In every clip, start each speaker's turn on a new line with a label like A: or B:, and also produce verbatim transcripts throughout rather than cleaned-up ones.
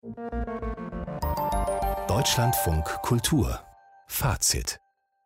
A: Deutschlandfunk Kultur Fazit.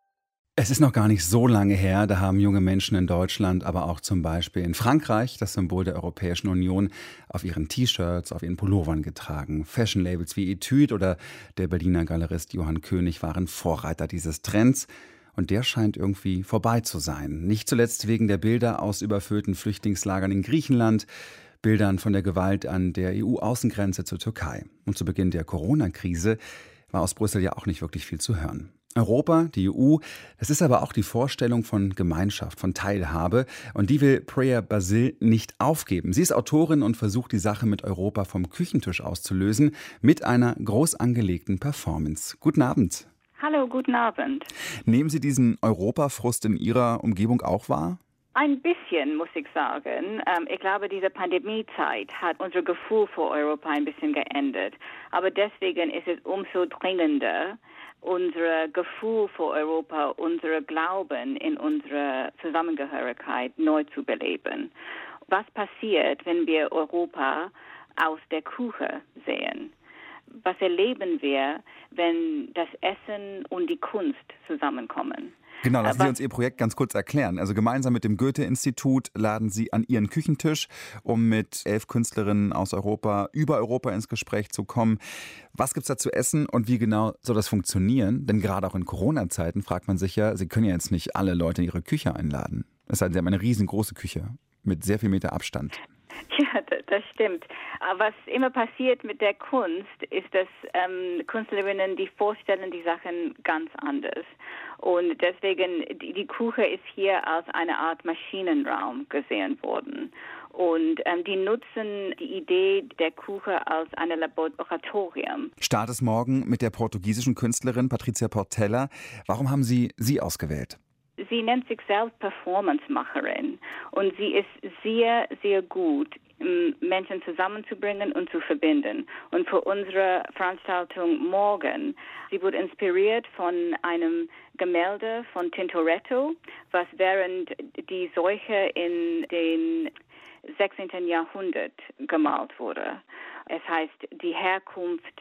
B: Es ist noch gar nicht so lange her, da haben junge Menschen in Deutschland, aber auch zum Beispiel in Frankreich das Symbol der Europäischen Union auf ihren T-Shirts, auf ihren Pullovern getragen. Fashion-Labels wie Etude oder der Berliner Galerist Johann König waren Vorreiter dieses Trends. Und der scheint irgendwie vorbei zu sein. Nicht zuletzt wegen der Bilder aus überfüllten Flüchtlingslagern in Griechenland, Bildern von der Gewalt an der E U-Außengrenze zur Türkei. Und zu Beginn der Corona-Krise war aus Brüssel ja auch nicht wirklich viel zu hören. Europa, die E U, das ist aber auch die Vorstellung von Gemeinschaft, von Teilhabe. Und die will Preya Basil nicht aufgeben. Sie ist Autorin und versucht, die Sache mit Europa vom Küchentisch auszulösen, mit einer groß angelegten Performance. Guten Abend.
C: Hallo, guten Abend.
B: Nehmen Sie diesen Europafrust in Ihrer Umgebung auch wahr?
C: Ein bisschen, muss ich sagen. Ähm, ich glaube, diese Pandemiezeit hat unser Gefühl für Europa ein bisschen geändert. Aber deswegen ist es umso dringender, unser Gefühl für Europa, unser Glauben in unsere Zusammengehörigkeit neu zu beleben. Was passiert, wenn wir Europa aus der Küche sehen? Was erleben wir, wenn das Essen und die Kunst zusammenkommen?
B: Genau, lassen Sie uns Ihr Projekt ganz kurz erklären. Also gemeinsam mit dem Goethe-Institut laden Sie an Ihren Küchentisch, um mit elf Künstlerinnen aus Europa über Europa ins Gespräch zu kommen. Was gibt's da zu essen und wie genau soll das funktionieren? Denn gerade auch in Corona-Zeiten fragt man sich ja, Sie können ja jetzt nicht alle Leute in Ihre Küche einladen. Es sei denn, Sie haben eine riesengroße Küche mit sehr viel Meter Abstand.
C: Ja, das stimmt. Aber was immer passiert mit der Kunst, ist, dass ähm, Künstlerinnen, die vorstellen die Sachen ganz anders. Und deswegen, die, die Küche ist hier als eine Art Maschinenraum gesehen worden. Und ähm, die nutzen die Idee der Küche als ein Laboratorium.
B: Start ist morgen mit der portugiesischen Künstlerin Patricia Portela. Warum haben Sie sie ausgewählt?
C: Sie nennt sich selbst Performance-Macherin und sie ist sehr, sehr gut, Menschen zusammenzubringen und zu verbinden. Und für unsere Veranstaltung morgen, sie wurde inspiriert von einem Gemälde von Tintoretto, was während die Seuche in den sechzehnten. Jahrhundert gemalt wurde. Es heißt die Herkunft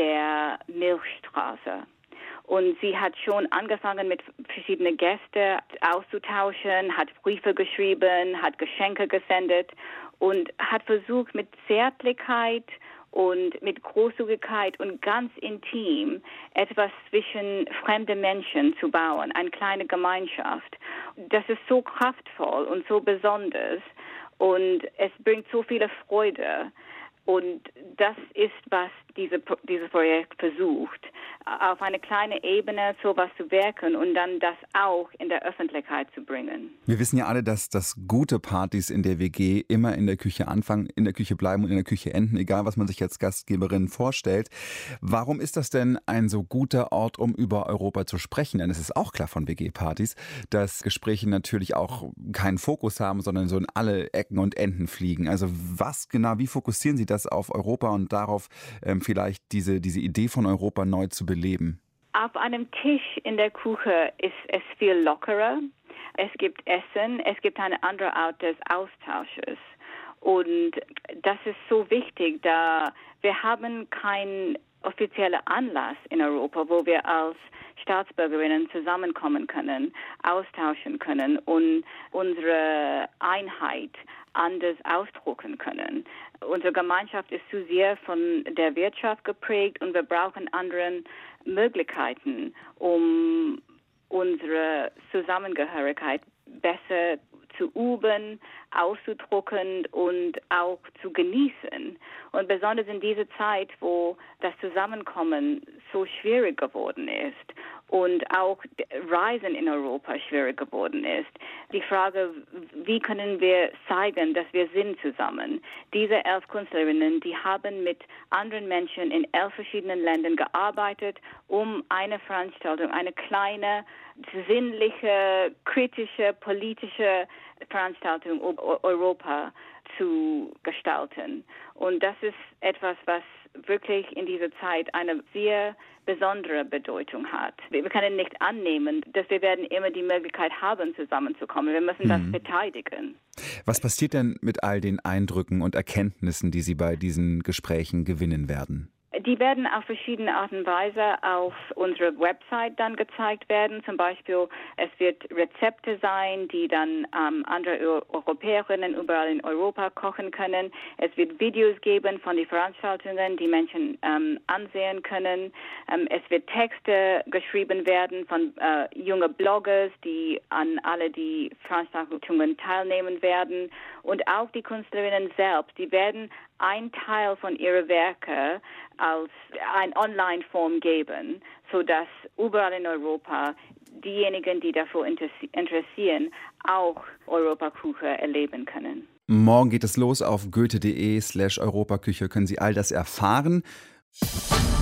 C: der Milchstraße. Und sie hat schon angefangen, mit verschiedenen Gästen auszutauschen, hat Briefe geschrieben, hat Geschenke gesendet und hat versucht, mit Zärtlichkeit und mit Großzügigkeit und ganz intim etwas zwischen fremden Menschen zu bauen, eine kleine Gemeinschaft. Das ist so kraftvoll und so besonders und es bringt so viele Freude. Und das ist, was diese, dieses Projekt versucht, auf eine kleine Ebene sowas zu wirken und dann das auch in der Öffentlichkeit zu bringen.
B: Wir wissen ja alle, dass das gute Partys in der W G immer in der Küche anfangen, in der Küche bleiben und in der Küche enden, egal was man sich als Gastgeberin vorstellt. Warum ist das denn ein so guter Ort, um über Europa zu sprechen? Denn es ist auch klar von W G-Partys, dass Gespräche natürlich auch keinen Fokus haben, sondern so in alle Ecken und Enden fliegen. Also was genau, wie fokussieren Sie das auf Europa und darauf, ähm, vielleicht diese, diese Idee von Europa neu zu beleben?
C: Auf einem Tisch in der Küche ist es viel lockerer. Es gibt Essen, es gibt eine andere Art des Austausches. Und das ist so wichtig, da wir haben keinen offiziellen Anlass in Europa, wo wir als Staatsbürgerinnen zusammenkommen können, austauschen können und unsere Einheit anders ausdrucken können. Unsere Gemeinschaft ist zu sehr von der Wirtschaft geprägt und wir brauchen andere Möglichkeiten, um unsere Zusammengehörigkeit besser zu üben, auszudrücken und auch zu genießen. Und besonders in dieser Zeit, wo das Zusammenkommen so schwierig geworden ist und auch Reisen in Europa schwierig geworden ist. Die Frage, wie können wir zeigen, dass wir sind zusammen? Diese elf Künstlerinnen, die haben mit anderen Menschen in elf verschiedenen Ländern gearbeitet, um eine Veranstaltung, eine kleine, sinnliche, kritische, politische Veranstaltung über Europa zu gestalten. Und das ist etwas, was wirklich in dieser Zeit eine sehr besondere Bedeutung hat. Wir können nicht annehmen, dass wir werden immer die Möglichkeit haben, zusammenzukommen. Wir müssen das
B: Mhm.
C: beteiligen.
B: Was passiert denn mit all den Eindrücken und Erkenntnissen, die Sie bei diesen Gesprächen gewinnen werden?
C: Die werden auf verschiedene Art und Weise auf unserer Website dann gezeigt werden. Zum Beispiel, es wird Rezepte sein, die dann ähm, andere Europäerinnen überall in Europa kochen können. Es wird Videos geben von den Veranstaltungen, die Menschen ähm, ansehen können. Ähm, es wird Texte geschrieben werden von äh, jungen Bloggers, die an alle die Veranstaltungen teilnehmen werden. Und auch die Künstlerinnen selbst, die werden einen Teil von ihren Werken als eine Online-Form geben, sodass überall in Europa diejenigen, die dafür interessieren, auch Europaküche erleben können.
B: Morgen geht es los. Auf goethe.de slash Europaküche können Sie all das erfahren.